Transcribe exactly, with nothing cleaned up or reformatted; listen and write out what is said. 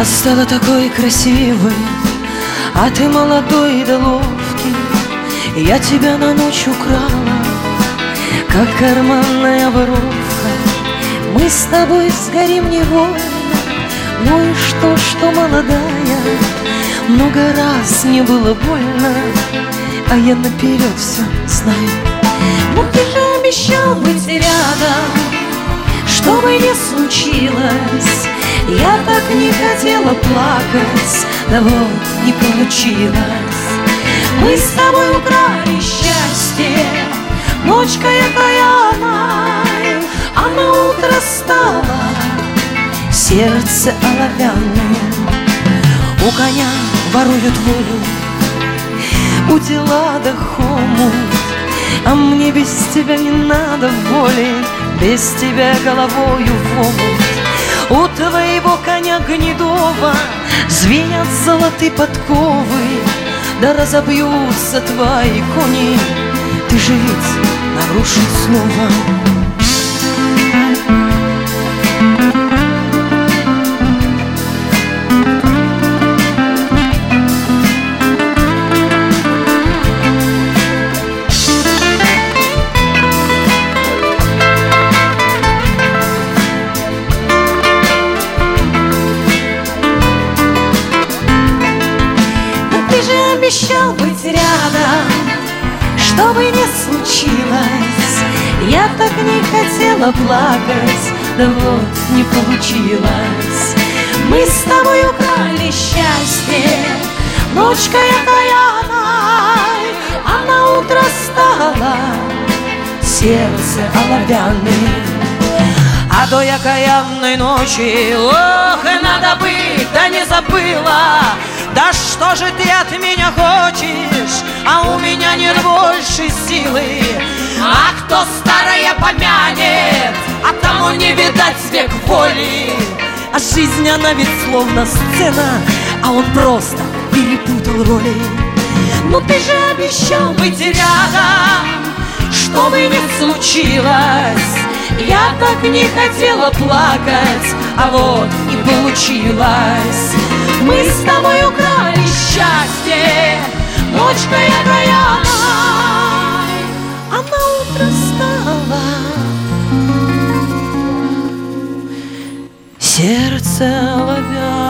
Я стала такой красивой, а ты молодой да ловкий. Я тебя на ночь украла, как карманная воровка. Мы с тобой сгорим невольно. Ну и что, что молодая, много раз мне было больно, а я наперед все знаю. Но ты же обещал быть рядом, что бы ни случилось. Я так не хотела плакать, да вот не получилось. Мы с тобой украли счастье, ночка окаянная, а на утро стало сердце оловянное. У коня воруют волю, у дела да хомут, а мне без тебя не надо воли, без тебя головою в омут. У твоего коня гнедого звенят золотые подковы, да разобьются твои кони, ты же ведь нарушить слово. Обещал быть рядом, что бы ни случилось. Я так не хотела плакать, да вот не получилось. Мы с тобой украли счастье, ночкой окаянной, а на утро стало сердце оловянным. А той окаянной ночи, ох, надо быть, да не забыла. Да что же ты от меня хочешь, а у меня нет больше силы. А кто старое помянет, а тому не видать век воли. А жизнь она ведь словно сцена, а он просто перепутал роли. Ну ты же обещал быть рядом, что бы ни случилось. Я так не хотела плакать, а вот не получилось. Мы с тобой украли счастье, ночкой окаянной, а на утро стало сердце оловянное.